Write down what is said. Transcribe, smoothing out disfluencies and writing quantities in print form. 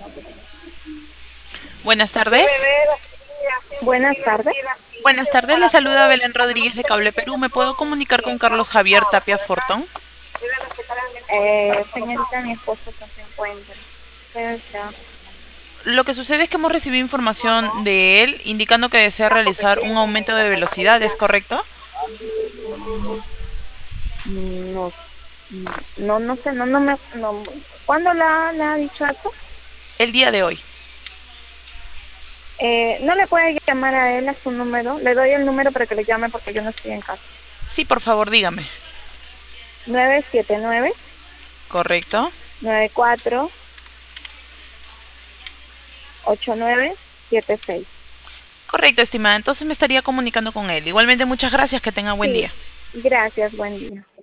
Buenas tardes. Buenas tardes. Buenas tardes, le saluda Belén Rodríguez de Cable Perú. ¿Me puedo comunicar con Carlos Javier Tapia Fortón? Señorita, mi esposo no se encuentra. Pero ya. Lo que sucede es que hemos recibido información de él indicando que desea realizar un aumento de velocidad, ¿es correcto? No, no sé, no. ¿Cuándo la ha dicho eso? El día de hoy. ¿No le puede llamar a él a su número? Le doy el número para que le llame porque yo no estoy en casa. Sí, por favor, dígame. 979 ¿Correcto? 94 8976. Correcto, estimada. Entonces me estaría comunicando con él. Igualmente, muchas gracias. Que tenga buen Sí, día. gracias, buen día.